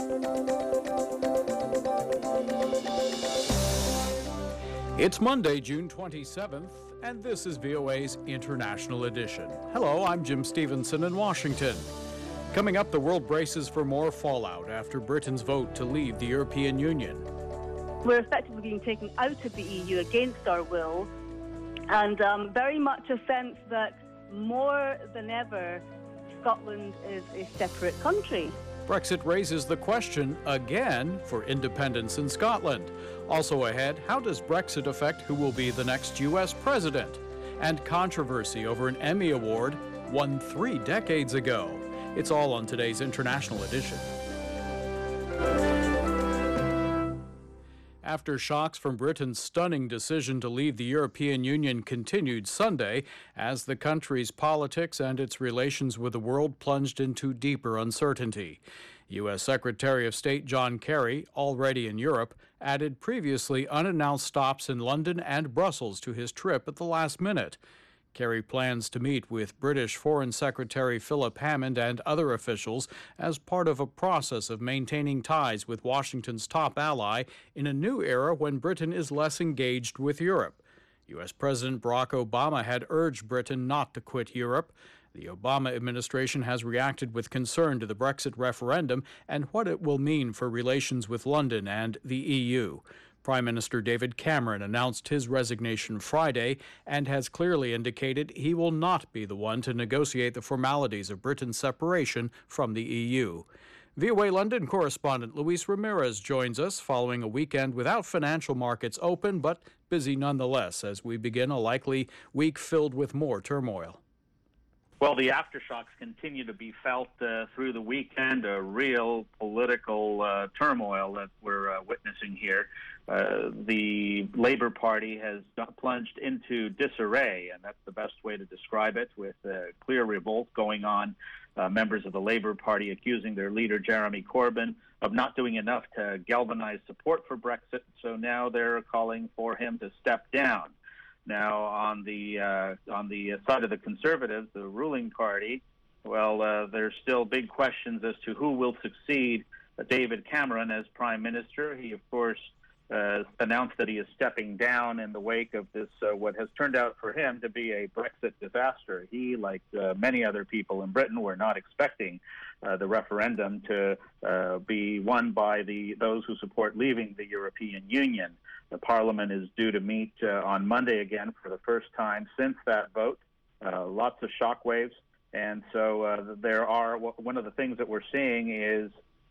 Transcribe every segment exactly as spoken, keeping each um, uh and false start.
It's Monday, June twenty-seventh, and this is V O A's International Edition. Hello, I'm Jim Stevenson in Washington. Coming up, the world braces for more fallout after Britain's vote to leave the European Union. We're effectively being taken out of the E U against our will, and um, very much a sense that more than ever, Scotland is a separate country. Brexit raises the question again for independence in Scotland. Also ahead, how does Brexit affect who will be the next U S president? And controversy over an Emmy Award won three decades ago. It's all on today's International Edition. After shocks from Britain's stunning decision to leave the European Union continued Sunday, as the country's politics and its relations with the world plunged into deeper uncertainty. U S Secretary of State John Kerry, already in Europe, added previously unannounced stops in London and Brussels to his trip at the last minute. Kerry plans to meet with British Foreign Secretary Philip Hammond and other officials as part of a process of maintaining ties with Washington's top ally in a new era when Britain is less engaged with Europe. U S President Barack Obama had urged Britain not to quit Europe. The Obama administration has reacted with concern to the Brexit referendum and what it will mean for relations with London and the E U. Prime Minister David Cameron announced his resignation Friday and has clearly indicated he will not be the one to negotiate the formalities of Britain's separation from the E U. V O A London correspondent Luis Ramirez joins us following a weekend without financial markets open, but busy nonetheless as we begin a likely week filled with more turmoil. Well, the aftershocks continue to be felt uh, through the weekend, a real political uh, turmoil that we're uh, witnessing here. Uh, the Labour Party has plunged into disarray, and that's the best way to describe it, with uh, clear revolt going on. Uh, members of the Labour Party accusing their leader, Jeremy Corbyn, of not doing enough to galvanize support for Brexit, so now they're calling for him to step down. Now, on the uh, on the side of the Conservatives, the ruling party, well, uh, there's still big questions as to who will succeed David Cameron as Prime Minister. He, of course, uh, announced that he is stepping down in the wake of this, uh, what has turned out for him to be a Brexit disaster. He, like uh, many other people in Britain, were not expecting uh, the referendum to uh, be won by the those who support leaving the European Union. The Parliament is due to meet uh, on Monday again for the first time since that vote. Uh, lots of shockwaves. And so uh, there are, one of the things that we're seeing is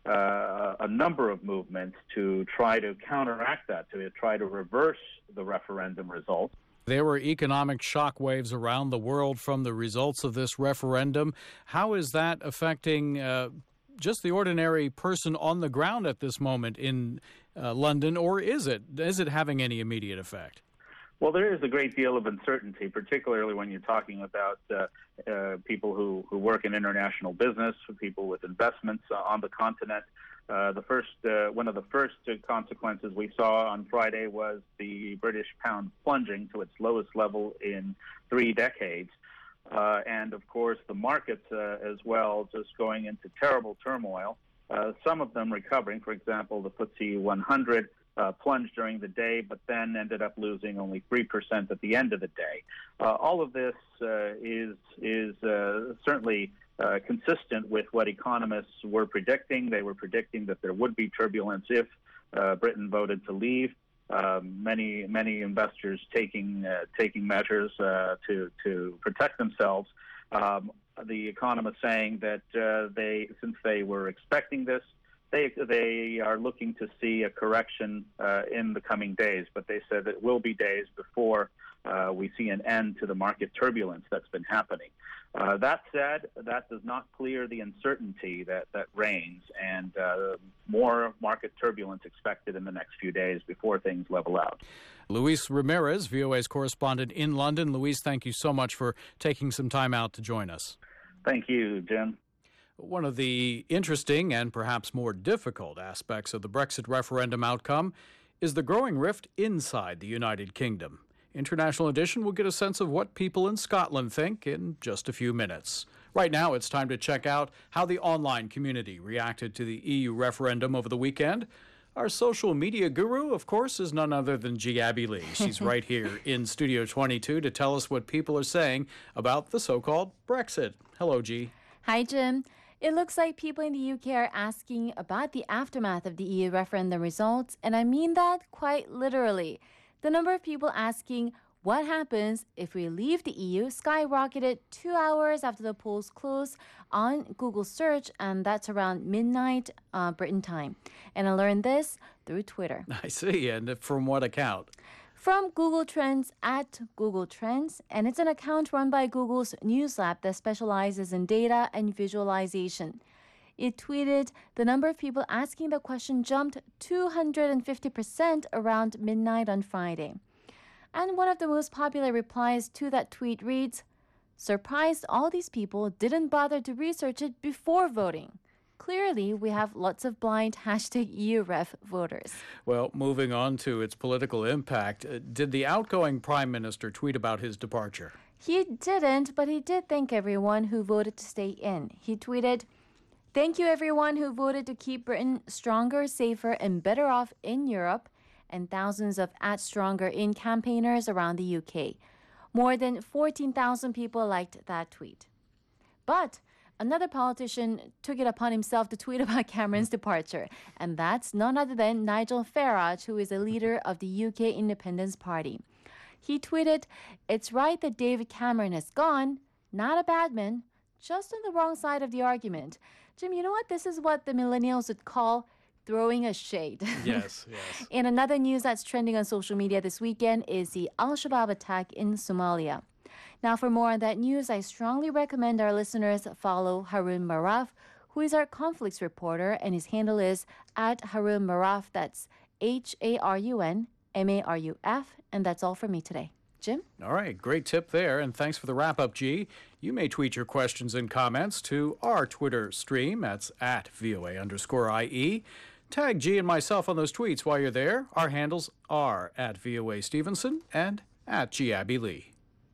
uh, a number of movements to try to counteract that, to try to reverse the referendum result. There were economic shockwaves around the world from the results of this referendum. How is that affecting uh, just the ordinary person on the ground at this moment in uh, London, or is it? Is it having any immediate effect? Well, there is a great deal of uncertainty, particularly when you're talking about uh, uh, people who, who work in international business, people with investments uh, on the continent. Uh, the first, uh, one of the first uh, consequences we saw on Friday was the British pound plunging to its lowest level in three decades. Uh, and, of course, the markets uh, as well just going into terrible turmoil, uh, some of them recovering. For example, the F T S E one hundred uh, plunged during the day, but then ended up losing only three percent at the end of the day. Uh, all of this uh, is, is uh, certainly uh, consistent with what economists were predicting. They were predicting that there would be turbulence if uh, Britain voted to leave. Uh, many many investors taking uh, taking measures uh, to to protect themselves. Um, the economists saying that uh, they, since they were expecting this, they they are looking to see a correction uh, in the coming days. But they said it will be days before uh, we see an end to the market turbulence that's been happening. Uh, that said, that does not clear the uncertainty that, that reigns, and uh, more market turbulence expected in the next few days before things level out. Luis Ramirez, V O A's correspondent in London. Luis, thank you so much for taking some time out to join us. Thank you, Jim. One of the interesting and perhaps more difficult aspects of the Brexit referendum outcome is the growing rift inside the United Kingdom. International Edition will get a sense of what people in Scotland think in just a few minutes. Right now, it's time to check out how the online community reacted to the E U referendum over the weekend. Our social media guru, of course, is none other than G. Abby Lee. She's right here in Studio twenty-two to tell us what people are saying about the so-called Brexit. Hello, G. Hi, Jim. It looks like people in the U K are asking about the aftermath of the E U referendum results, and I mean that quite literally. The number of people asking what happens if we leave the E U skyrocketed two hours after the polls closed on Google search, and that's around midnight uh, Britain time. And I learned this through Twitter. I see. And from what account? From Google Trends at Google Trends, and it's an account run by Google's News Lab that specializes in data and visualization. It tweeted, the number of people asking the question jumped two hundred fifty percent around midnight on Friday. And one of the most popular replies to that tweet reads, surprised all these people didn't bother to research it before voting. Clearly, we have lots of blind hashtag E U ref voters. Well, moving on to its political impact, uh, did the outgoing prime minister tweet about his departure? He didn't, but he did thank everyone who voted to stay in. He tweeted, thank you everyone who voted to keep Britain stronger, safer, and better off in Europe, and thousands of at Stronger In campaigners around the U K. More than fourteen thousand people liked that tweet. But another politician took it upon himself to tweet about Cameron's departure, and that's none other than Nigel Farage, who is a leader of the U K Independence Party. He tweeted, it's right that David Cameron has gone, not a bad man, just on the wrong side of the argument. Jim, you know what? This is what the millennials would call throwing a shade. Yes, yes. And another news that's trending on social media this weekend is the Al-Shabaab attack in Somalia. Now, for more on that news, I strongly recommend our listeners follow Harun Maraf, who is our conflicts reporter, and his handle is at Harun Maraf. That's H A R U N M A R U F. And that's all for me today. Jim? All right, great tip there, and thanks for the wrap-up, G. You may tweet your questions and comments to our Twitter stream. That's at VOA underscore IE. Tag G and myself on those tweets while you're there. Our handles are at VOA Stevenson and at G. Abby Lee.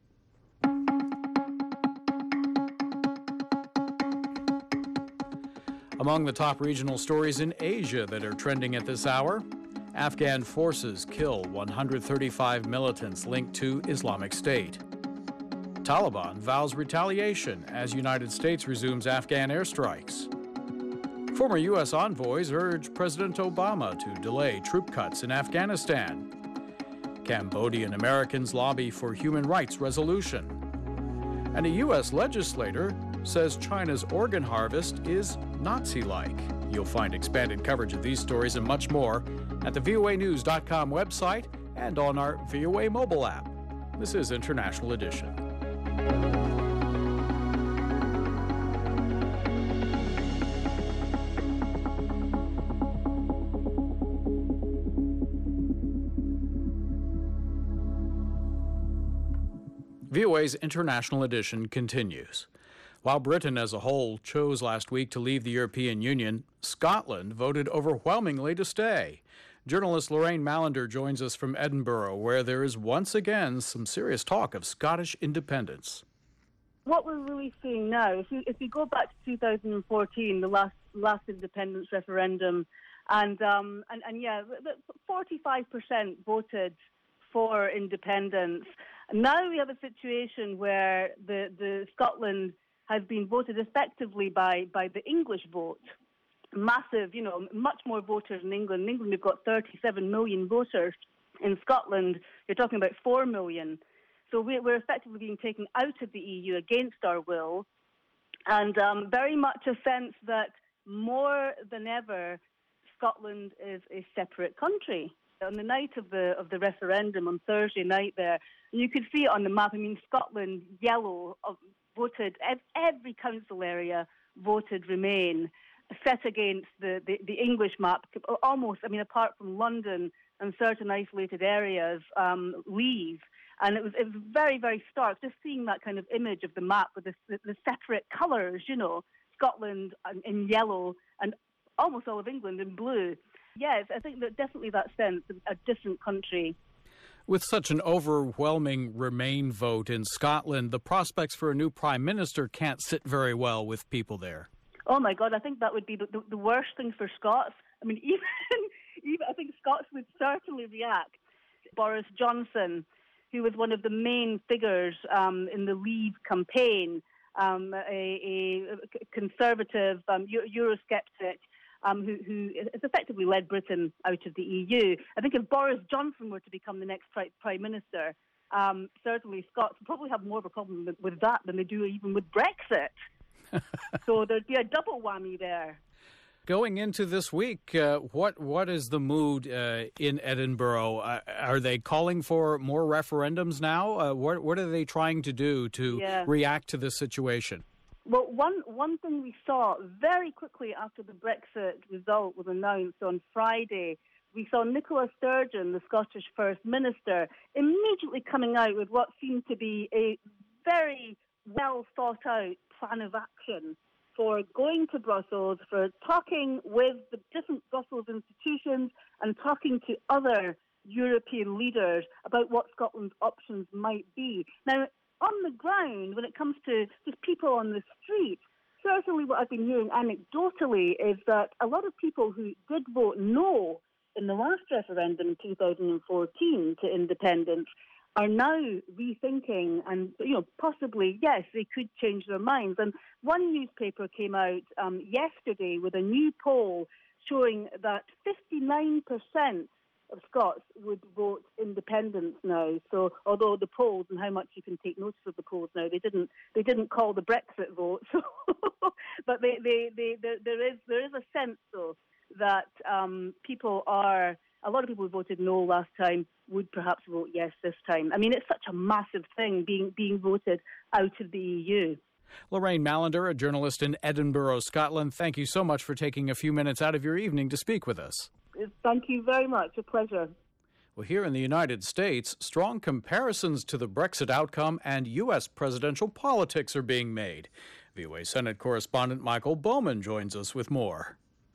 Among the top regional stories in Asia that are trending at this hour, Afghan forces kill one hundred thirty-five militants linked to Islamic State. Taliban vows retaliation as United States resumes Afghan airstrikes. Former U S envoys urge President Obama to delay troop cuts in Afghanistan. Cambodian Americans lobby for human rights resolution. And a U S legislator says China's organ harvest is Nazi-like. You'll find expanded coverage of these stories and much more at the V O A news dot com website and on our V O A mobile app. This is International Edition. V O A's International Edition continues. While Britain as a whole chose last week to leave the European Union, Scotland voted overwhelmingly to stay. Journalist Lorraine Mallender joins us from Edinburgh, where there is once again some serious talk of Scottish independence. What we're really seeing now, if we, if we go back to two thousand fourteen, the last last independence referendum, and um, and, and yeah, forty-five percent voted for independence. Now we have a situation where the, the Scotland has been voted effectively by, by the English vote. Massive, you know, much more voters in England. In England, we've got thirty-seven million voters. In Scotland, you're talking about four million. So we're effectively being taken out of the E U against our will, and um, very much a sense that more than ever, Scotland is a separate country. On the night of the of the referendum on Thursday night there, you could see it on the map. I mean, Scotland, yellow, uh, voted, every council area voted Remain, set against the, the, the English map, almost, I mean, apart from London and certain isolated areas, um, Leave. And it was it was very, very stark, just seeing that kind of image of the map with the, the, the separate colours, you know, Scotland in yellow and almost all of England in blue. Yes, I think that definitely that sense of a different country. With such an overwhelming Remain vote in Scotland, the prospects for a new prime minister can't sit very well with people there. Oh, my God, I think that would be the, the, the worst thing for Scots. I mean, even, even I think Scots would certainly react. Boris Johnson, who was one of the main figures um, in the Leave campaign, um, a, a conservative um, Eurosceptic, Um, who, who has effectively led Britain out of the E U. I think if Boris Johnson were to become the next pri- Prime Minister, um, certainly Scots would probably have more of a problem with, with that than they do even with Brexit. So there'd be a double whammy there. Going into this week, uh, what what is the mood uh, in Edinburgh? Uh, are they calling for more referendums now? Uh, what what are they trying to do to yeah. react to this situation? Well, one one thing we saw very quickly after the Brexit result was announced on Friday, we saw Nicola Sturgeon, the Scottish First Minister, immediately coming out with what seemed to be a very well thought out plan of action for going to Brussels, for talking with the different Brussels institutions and talking to other European leaders about what Scotland's options might be. Now, on the ground, when it comes to just people on the street, certainly what I've been hearing anecdotally is that a lot of people who did vote no in the last referendum in two thousand fourteen to independence are now rethinking and, you know, possibly, yes, they could change their minds. And one newspaper came out um, yesterday with a new poll showing that fifty-nine percent of Scots would vote independence now. So, although the polls and how much you can take notice of the polls now, they didn't they didn't call the Brexit vote. So, but they, they, they, there, there is there is a sense though that um, people are a lot of people who voted no last time would perhaps vote yes this time. I mean, it's such a massive thing being being voted out of the E U. Lorraine Mallender, a journalist in Edinburgh, Scotland, thank you so much for taking a few minutes out of your evening to speak with us. Thank you very much. A pleasure. Well, here in the United States, strong comparisons to the Brexit outcome and U S presidential politics are being made. V O A Senate correspondent Michael Bowman joins us with more.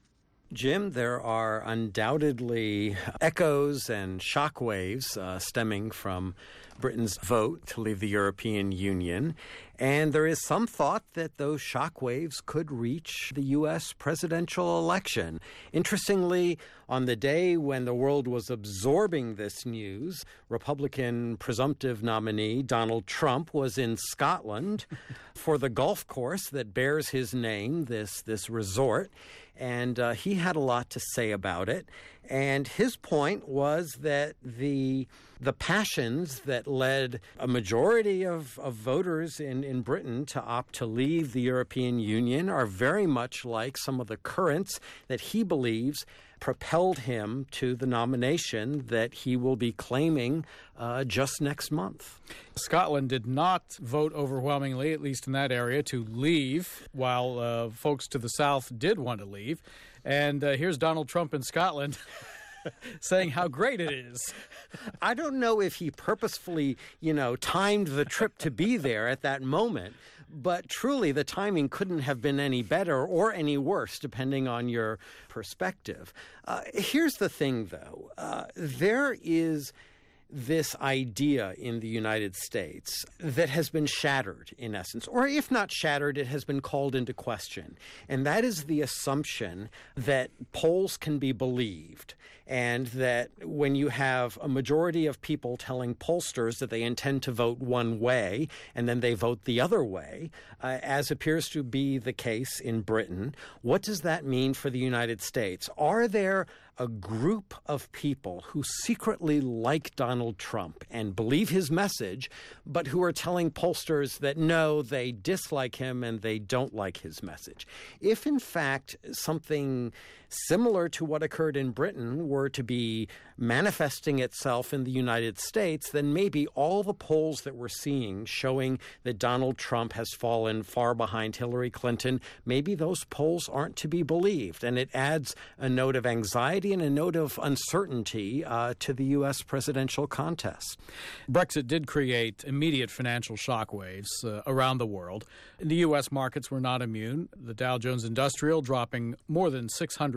Jim, there are undoubtedly echoes and shockwaves uh, stemming from Britain's vote to leave the European Union. And there is some thought that those shockwaves could reach the U S presidential election. Interestingly, on the day when the world was absorbing this news, Republican presumptive nominee Donald Trump was in Scotland for the golf course that bears his name, this, this resort. And uh, he had a lot to say about it. And his point was that the the passions that led a majority of, of voters in, in Britain to opt to leave the European Union are very much like some of the currents that he believes propelled him to the nomination that he will be claiming uh, just next month. Scotland did not vote overwhelmingly, at least in that area, to leave, while uh, folks to the south did want to leave. And uh, here's Donald Trump in Scotland saying how great it is. I don't know if he purposefully, you know, timed the trip to be there at that moment, but truly the timing couldn't have been any better or any worse, depending on your perspective. Uh, here's the thing, though. Uh, there is this idea in the United States that has been shattered, in essence, or if not shattered, it has been called into question. And that is the assumption that polls can be believed, and that when you have a majority of people telling pollsters that they intend to vote one way and then they vote the other way, uh, as appears to be the case in Britain, what does that mean for the United States? Are there a group of people who secretly like Donald Trump and believe his message, but who are telling pollsters that no, they dislike him and they don't like his message? If, in fact, something similar to what occurred in Britain were to be manifesting itself in the United States, then maybe all the polls that we're seeing showing that Donald Trump has fallen far behind Hillary Clinton, maybe those polls aren't to be believed. And it adds a note of anxiety and a note of uncertainty uh, to the U S presidential contest. Brexit did create immediate financial shockwaves uh, around the world. The U S markets were not immune. The Dow Jones Industrial dropping more than six hundred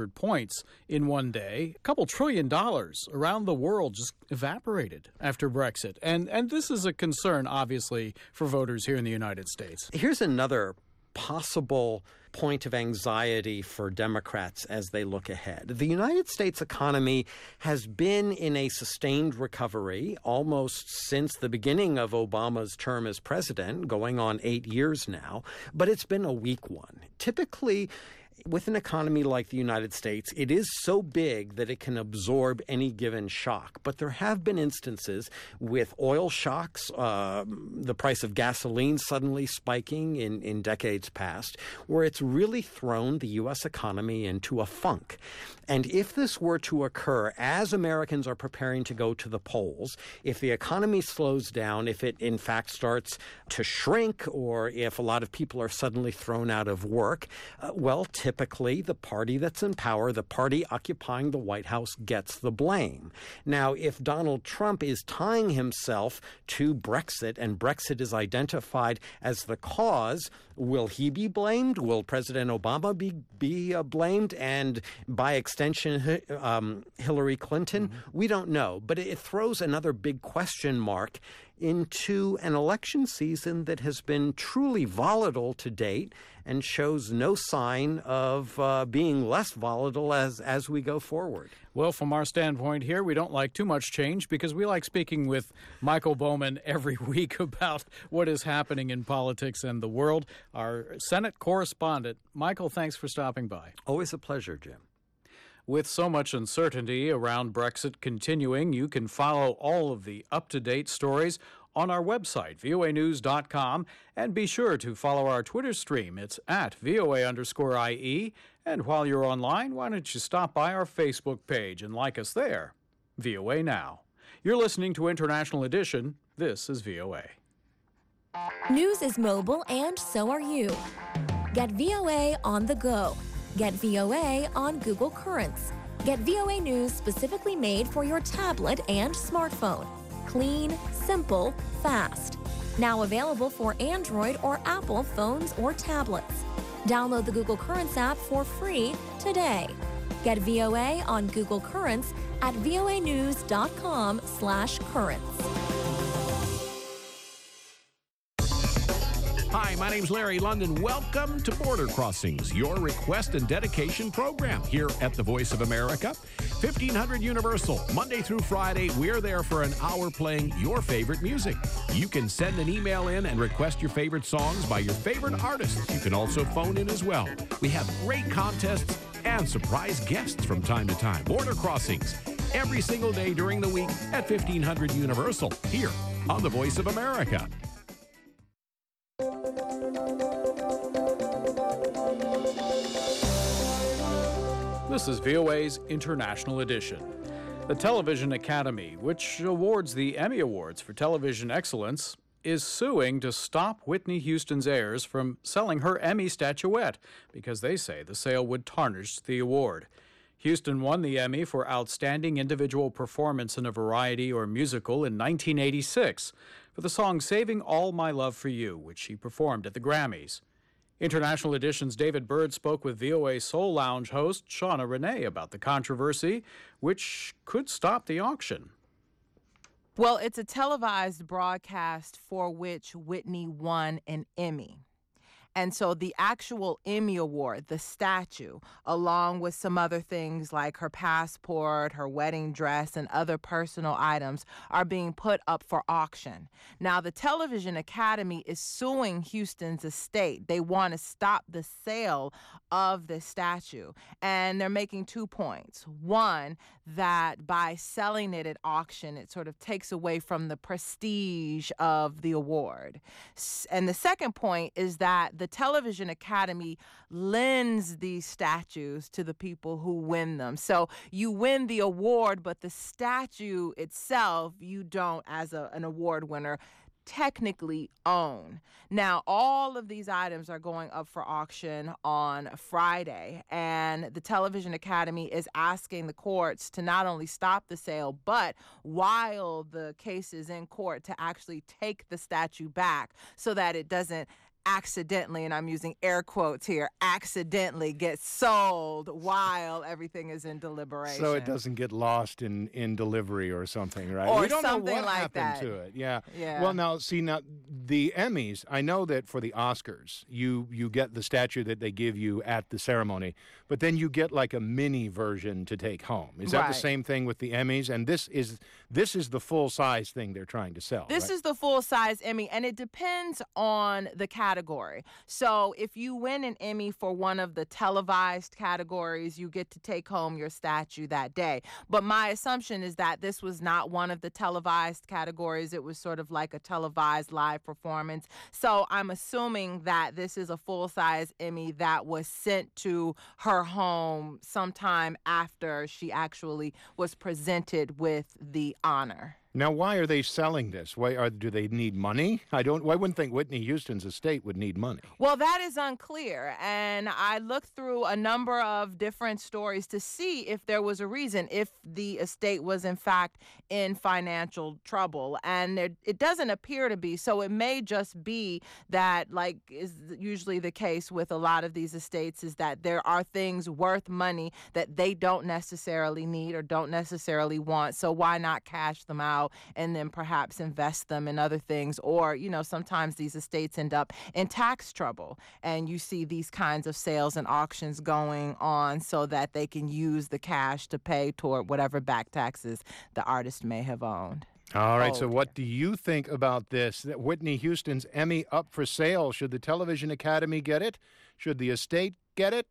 hundred points in one day. A couple trillion dollars around the world just evaporated after Brexit. And, and this is a concern, obviously, for voters here in the United States. Here's another possible point of anxiety for Democrats as they look ahead. The United States economy has been in a sustained recovery almost since the beginning of Obama's term as president, going on eight years now, but it's been a weak one. Typically, with an economy like the United States, it is so big that it can absorb any given shock. But there have been instances with oil shocks, uh, the price of gasoline suddenly spiking in, in decades past, where it's really thrown the U S economy into a funk. And if this were to occur as Americans are preparing to go to the polls, if the economy slows down, if it in fact starts to shrink, or if a lot of people are suddenly thrown out of work, uh, well, typically the party that's in power, the party occupying the White House, gets the blame. Now, if Donald Trump is tying himself to Brexit and Brexit is identified as the cause, will he be blamed? Will President Obama be, be uh, blamed? And by extension, um, Hillary Clinton? Mm-hmm. We don't know. But it throws another big question mark into an election season that has been truly volatile to date and shows no sign of uh, being less volatile as, as we go forward. Well, from our standpoint here, we don't like too much change because we like speaking with Michael Bowman every week about what is happening in politics and the world. Our Senate correspondent. Michael, thanks for stopping by. Always a pleasure, Jim. With so much uncertainty around Brexit continuing, you can follow all of the up-to-date stories on our website, V O A news dot com, and be sure to follow our Twitter stream. It's at V O A underscore I E. And while you're online, why don't you stop by our Facebook page and like us there, V O A Now. You're listening to International Edition. This is V O A. News is mobile, and so are you. Get V O A on the go. Get V O A on Google Currents. Get V O A News specifically made for your tablet and smartphone. Clean, simple, fast. Now available for Android or Apple phones or tablets. Download the Google Currents app for free today. Get V O A on Google Currents at V O A news dot com slash currents. Hi, my name's Larry London. Welcome to Border Crossings, your request and dedication program here at the Voice of America. fifteen hundred Universal, Monday through Friday, we're there for an hour playing your favorite music. You can send an email in and request your favorite songs by your favorite artists. You can also phone in as well. We have great contests and surprise guests from time to time. Border Crossings, every single day during the week at fifteen hundred Universal, here on the Voice of America. This is V O A's International Edition. The Television Academy, which awards the Emmy Awards for television excellence, is suing to stop Whitney Houston's heirs from selling her Emmy statuette because they say the sale would tarnish the award. Houston won the Emmy for Outstanding Individual Performance in a Variety or Musical in nineteen eighty-six for the song Saving All My Love for You, which she performed at the Grammys. International Edition's David Byrd spoke with V O A Soul Lounge host Shauna Renee about the controversy, which could stop the auction. Well, it's a televised broadcast for which Whitney won an Emmy. And so the actual Emmy Award, the statue, along with some other things like her passport, her wedding dress, and other personal items are being put up for auction. Now, the Television Academy is suing Houston's estate. They want to stop the sale of the statue. And they're making two points. One, that by selling it at auction, it sort of takes away from the prestige of the award. And the second point is that the Television Academy lends these statues to the people who win them. So you win the award, but the statue itself, you don't, as a, an award winner, technically own. Now, all of these items are going up for auction on Friday, and the Television Academy is asking the courts to not only stop the sale, but while the case is in court, to actually take the statue back so that it doesn't accidentally, and I'm using air quotes here, accidentally get sold while everything is in deliberation. So it doesn't get lost in, in delivery or something, right? Or we don't something know what like happened that. to it. Yeah. Yeah. Well, now, see, now, the Emmys, I know that for the Oscars, you, you get the statue that they give you at the ceremony, but then you get like a mini version to take home. Is that Right. the same thing with the Emmys? And this is this is the full-size thing they're trying to sell, This right? is the full-size Emmy, and it depends on the category. So if you win an Emmy for one of the televised categories, you get to take home your statue that day. But my assumption is that this was not one of the televised categories. It was sort of like a televised live performance. So I'm assuming that this is a full-size Emmy that was sent to her home sometime after she actually was presented with the honor. Now, why are they selling this? Why are do they need money? I don't. I wouldn't think Whitney Houston's estate would need money. Well, that is unclear, and I looked through a number of different stories to see if there was a reason, if the estate was in fact in financial trouble, and it, it doesn't appear to be. So it may just be that, like is usually the case with a lot of these estates, is that there are things worth money that they don't necessarily need or don't necessarily want. So why not cash them out and then perhaps invest them in other things? Or, you know, sometimes these estates end up in tax trouble, and you see these kinds of sales and auctions going on so that they can use the cash to pay toward whatever back taxes the artist may have owned. All right, Oh, so what do you think about this? That Whitney Houston's Emmy up for sale. Should the Television Academy get it? Should the estate get it?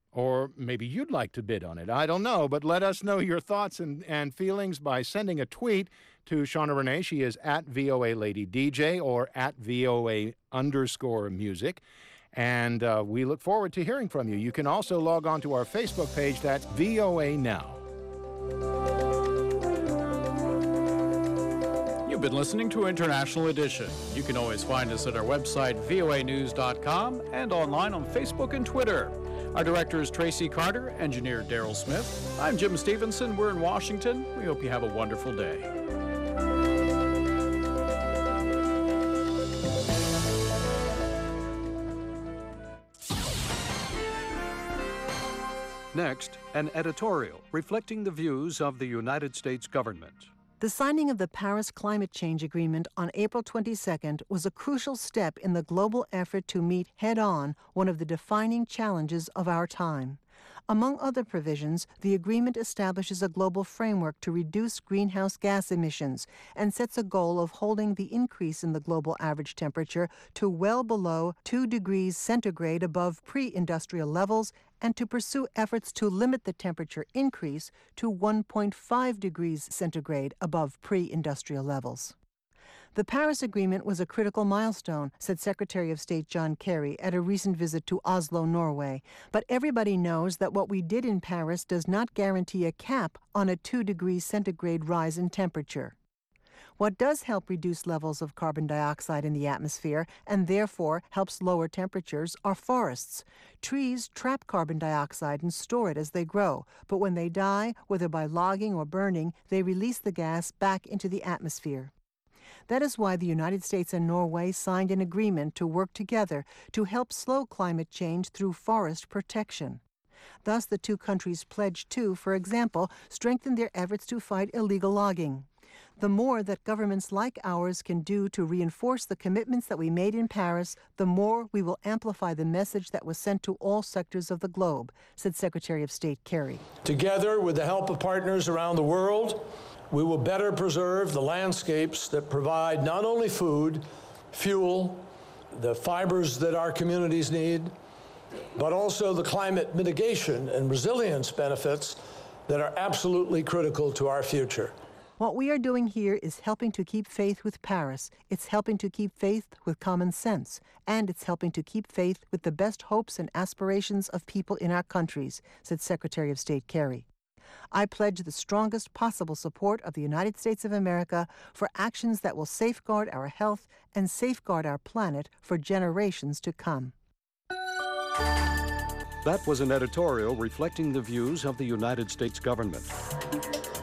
Or maybe you'd like to bid on it. I don't know, but let us know your thoughts and, and feelings by sending a tweet to Shauna Renee. She is at V O A Lady D J or at V O A underscore music. And uh, we look forward to hearing from you. You can also log on to our Facebook page. That's V O A Now. You've been listening to International Edition. You can always find us at our website, V O A news dot com, and online on Facebook and Twitter. Our director is Tracy Carter, engineer Daryl Smith. I'm Jim Stevenson. We're in Washington. We hope you have a wonderful day. Next, an editorial reflecting the views of the United States government. The signing of the Paris Climate Change Agreement on April twenty-second was a crucial step in the global effort to meet head-on one of the defining challenges of our time. Among other provisions, the agreement establishes a global framework to reduce greenhouse gas emissions and sets a goal of holding the increase in the global average temperature to well below two degrees centigrade above pre-industrial levels, and to pursue efforts to limit the temperature increase to one point five degrees centigrade above pre-industrial levels. The Paris Agreement was a critical milestone, said Secretary of State John Kerry at a recent visit to Oslo, Norway. But everybody knows that what we did in Paris does not guarantee a cap on a two degrees centigrade rise in temperature. What does help reduce levels of carbon dioxide in the atmosphere and therefore helps lower temperatures are forests. Trees trap carbon dioxide and store it as they grow, but when they die, whether by logging or burning, they release the gas back into the atmosphere. That is why the United States and Norway signed an agreement to work together to help slow climate change through forest protection. Thus, the two countries pledged to, for example, strengthen their efforts to fight illegal logging. The more that governments like ours can do to reinforce the commitments that we made in Paris, the more we will amplify the message that was sent to all sectors of the globe, said Secretary of State Kerry. Together, with the help of partners around the world, we will better preserve the landscapes that provide not only food, fuel, the fibers that our communities need, but also the climate mitigation and resilience benefits that are absolutely critical to our future. What we are doing here is helping to keep faith with Paris. It's helping to keep faith with common sense. And it's helping to keep faith with the best hopes and aspirations of people in our countries, said Secretary of State Kerry. I pledge the strongest possible support of the United States of America for actions that will safeguard our health and safeguard our planet for generations to come. That was an editorial reflecting the views of the United States government.